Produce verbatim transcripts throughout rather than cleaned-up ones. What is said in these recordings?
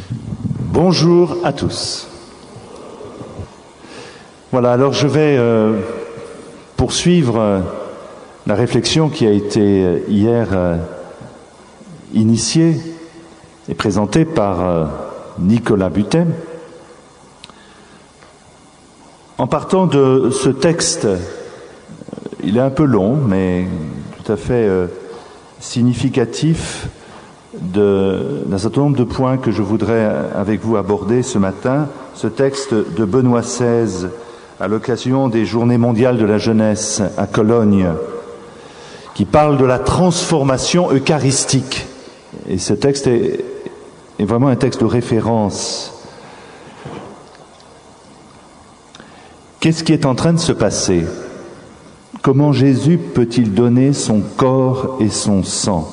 Bonjour à tous. Voilà, alors je vais euh, poursuivre euh, la réflexion qui a été euh, hier euh, initiée et présentée par euh, Nicolas Butet. En partant de ce texte, euh, il est un peu long, mais tout à fait euh, significatif de, d'un certain nombre de points que je voudrais avec vous aborder ce matin. Ce texte de Benoît seize, à l'occasion des Journées mondiales de la jeunesse à Cologne, qui parle de la transformation eucharistique. Et ce texte est, est vraiment un texte de référence. Qu'est-ce qui est en train de se passer ? Comment Jésus peut-il donner son corps et son sang,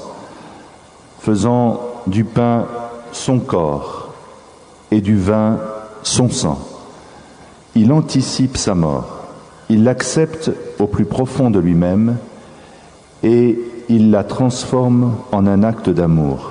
faisant du pain son corps et du vin son sang? Il anticipe sa mort, il l'accepte au plus profond de lui-même et il la transforme en un acte d'amour.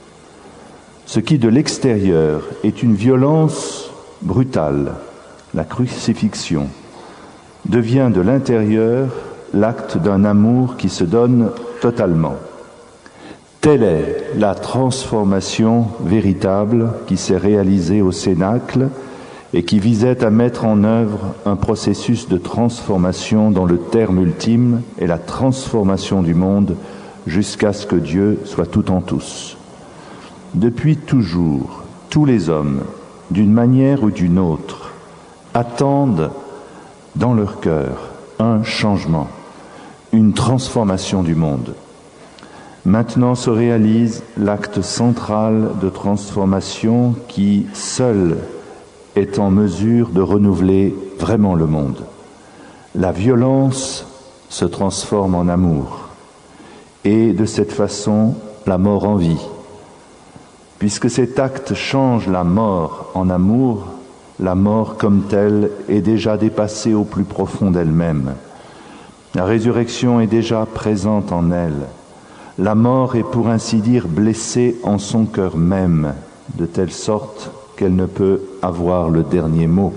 Ce qui de l'extérieur est une violence brutale, la crucifixion, devient de l'intérieur l'acte d'un amour qui se donne totalement. Telle est la transformation véritable qui s'est réalisée au Cénacle et qui visait à mettre en œuvre un processus de transformation dont le terme ultime est la transformation du monde jusqu'à ce que Dieu soit tout en tous. Depuis toujours, tous les hommes, d'une manière ou d'une autre, attendent dans leur cœur un changement, une transformation du monde. Maintenant se réalise l'acte central de transformation qui, seul, est en mesure de renouveler vraiment le monde. La violence se transforme en amour, et de cette façon, la mort en vie. Puisque cet acte change la mort en amour, la mort comme telle est déjà dépassée au plus profond d'elle-même. La résurrection est déjà présente en elle. La mort est pour ainsi dire blessée en son cœur même, de telle sorte qu'elle ne peut avoir le dernier mot.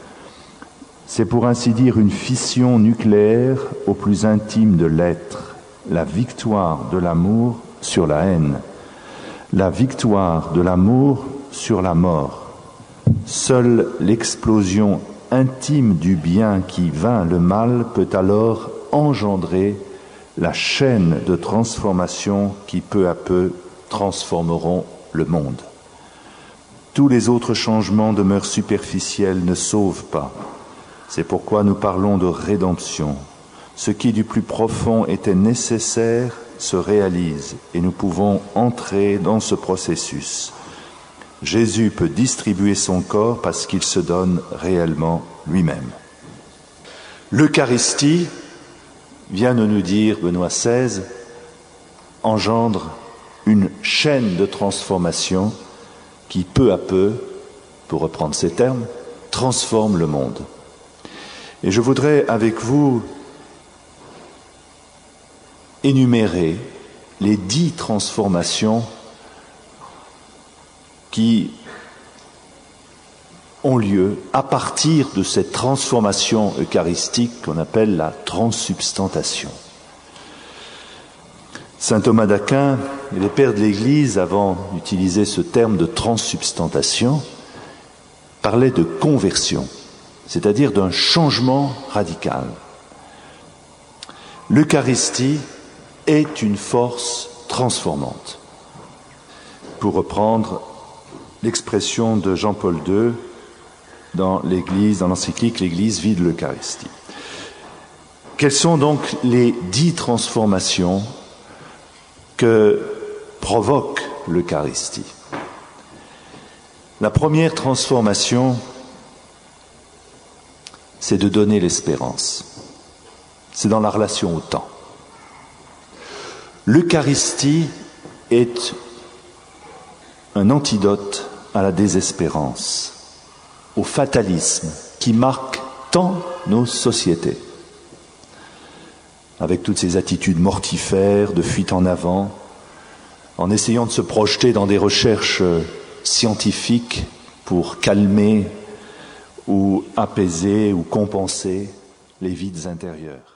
C'est pour ainsi dire une fission nucléaire au plus intime de l'être, la victoire de l'amour sur la haine, la victoire de l'amour sur la mort. Seule l'explosion intime du bien qui vainc le mal peut alors engendrer la chaîne de transformation qui peu à peu transformeront le monde. Tous les autres changements de mœurs superficielles ne sauvent pas. C'est pourquoi nous parlons de rédemption. Ce qui du plus profond était nécessaire se réalise et nous pouvons entrer dans ce processus. Jésus peut distribuer son corps parce qu'il se donne réellement lui-même. L'Eucharistie, vient de nous dire Benoît seize, engendre une chaîne de transformation qui, peu à peu, pour reprendre ces termes, transforme le monde. Et je voudrais avec vous énumérer les dix transformations qui ont lieu à partir de cette transformation eucharistique qu'on appelle la transsubstantation. Saint Thomas d'Aquin et les pères de l'Église, avant d'utiliser ce terme de transsubstantation, parlaient de conversion, c'est-à-dire d'un changement radical. L'Eucharistie est une force transformante. Pour reprendre l'expression de Jean-Paul deux dans l'Église, dans l'encyclique « L'Église vit de l'Eucharistie ». Quelles sont donc les dix transformations que provoque l'Eucharistie ? La première transformation, c'est de donner l'espérance. C'est dans la relation au temps. L'Eucharistie est un antidote à la désespérance, au fatalisme qui marque tant nos sociétés, avec toutes ces attitudes mortifères de fuite en avant, en essayant de se projeter dans des recherches scientifiques pour calmer ou apaiser ou compenser les vides intérieurs.